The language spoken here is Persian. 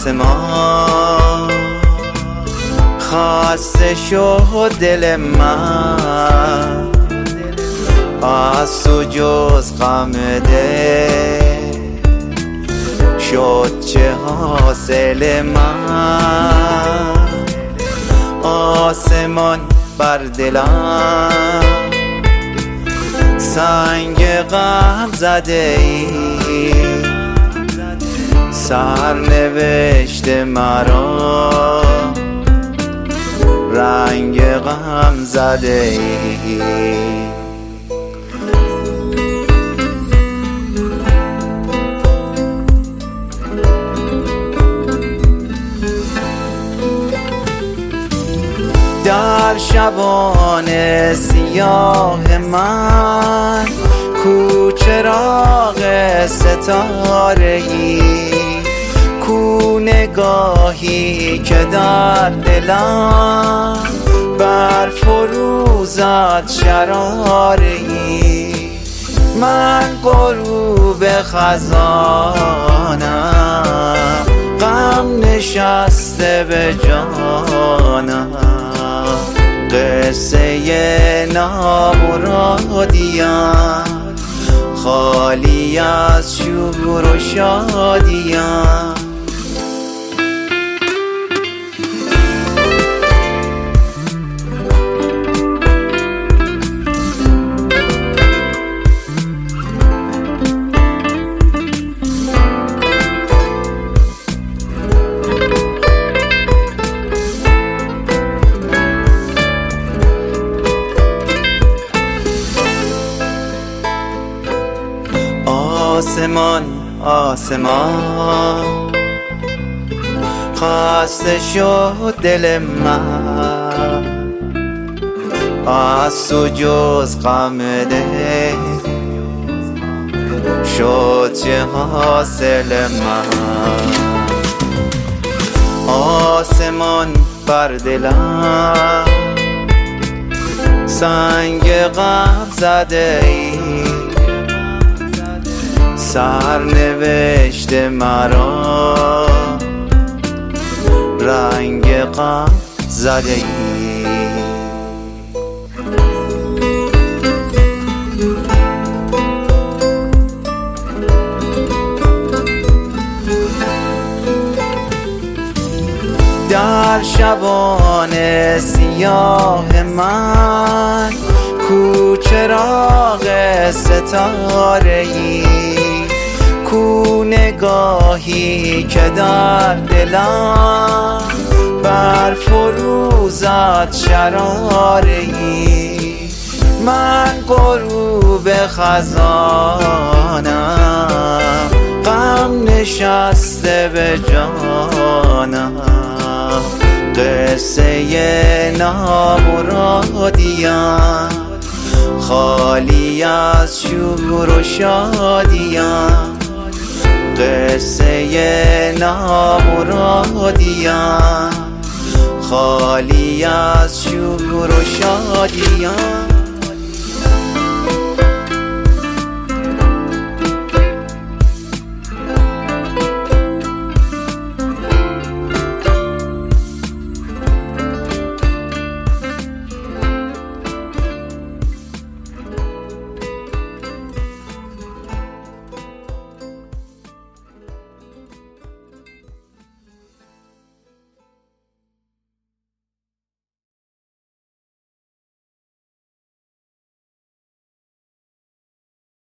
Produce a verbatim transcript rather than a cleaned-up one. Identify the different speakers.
Speaker 1: آسمان خسته شد دل من، از تو جز غم دل شد چه حاصل من. آسمان بر دلم سنگ غم زده ای، سرنوشت مرا رنگ غم زده ای. در شبان سیاه من کو چراغ ستاره‌ای، کو نگاهی که در دلم بر فروزد شراره‌ای. من غروب خزانم، غم نشسته به جانم، قصه نامرادیم خالی از شور و شادیم. آسمان آسمان خسته شد دل من، از تو جز غم دل شد چه حاصل من. آسمان بر دلم سنگ غم زده ای، سرنوشت مرا رنگ غم زده ای. در شبان سیاه من کو چراغ ستاره‌ای، کو نگاهی که در دلم بر فروزد شراره‌ای. من غروب خزانم، غم نشسته به جانم، قصه نامرادیم خالی از شور و شادیم، قصه نامرادیم خالی از شور و شادیم.